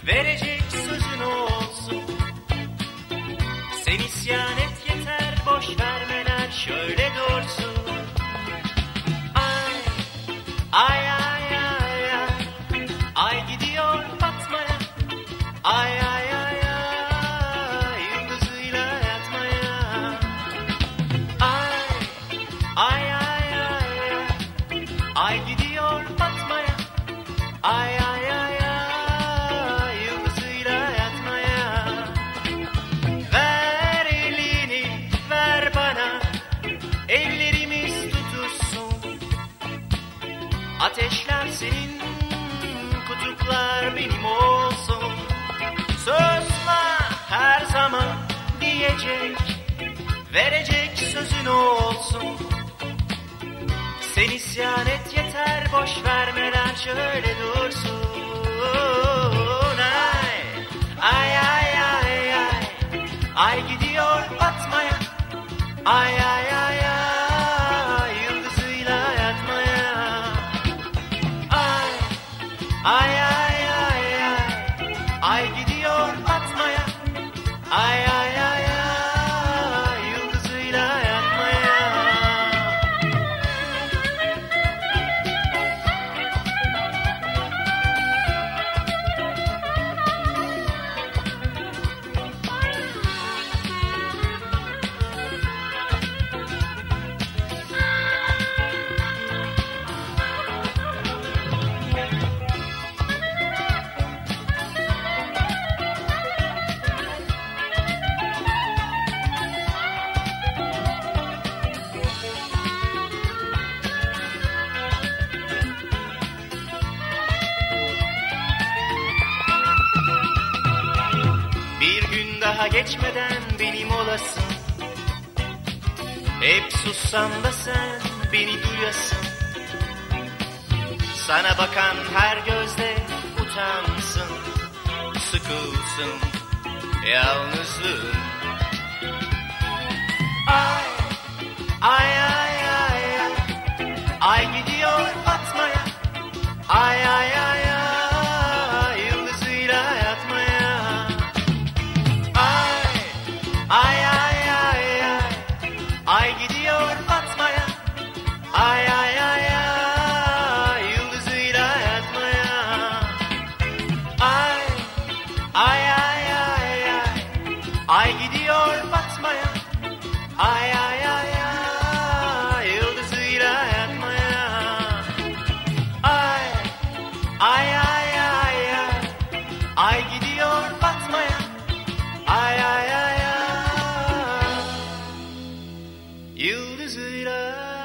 verecek sözün olsun. Sen isyan et yeter, boş vermeler şöyle dursun. Ay, ay, ay, ay, ay, ay gidiyor batmaya. Ay, ay, ay, ay, yıldızıyla yatmaya. Ay, ay, ay, ay, ay, ay gidiyor batmaya. Ay, ay, ay, ay, yıldızıyla yatmaya. Ver elini, ver bana, ellerimiz tutuşsun. Ateşler senin, kutuplar benim olsun. Sözler her zaman diyecek, verecek sözün olsun. Sen isyan et yeter, boş vermeler şöyle dursun. Ay, ay, ay, ay, ay, ay gidiyor batmaya. Ay, ay, ay, ay, yıldızıyla yatmaya. Ay, ay, ay, ay, ay, ay gidiyor batmaya. Ay, ay, ay, ay, yıldızıyla yatmaya. Bir gün daha geçmeden benim olasın. Hep sussam da sen beni duyasın. Sana bakan her gözde utansın, sıkılsın yalnızlığın. Ay, ay, ay, ay, ay, ay gidiyor batmaya. Ay, ay, ay, ay, yıldızıyla yatmaya. Ay, ay, ay, ay, ay, ay gidiyor batmaya. Ay, ay, ay, ay, yıldızıyla yatmaya. Ay, ay, ay, ay, ay, ay gidiyor batmaya. Ay, ay, ay, ay, yıldızıyla yatmaya. Ay, ay, ay, ay, ay, ay gidiyor batmaya. Ay, ay, ay, ay, yıldızıyla